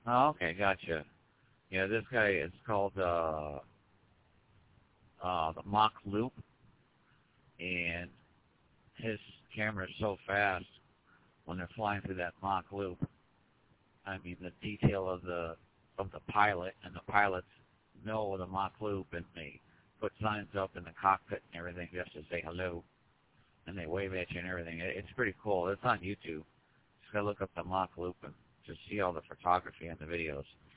Oh, okay, gotcha. Yeah, this guy is called the Mach Loop, and his camera is so fast when they're flying through that Mach Loop. I mean, the detail of the pilot, and the pilots know the Mach Loop, and they put signs up in the cockpit and everything just to say hello, and they wave at you and everything. It's pretty cool. It's on YouTube. Just gotta look up the Mach Loop and just see all the photography and the videos.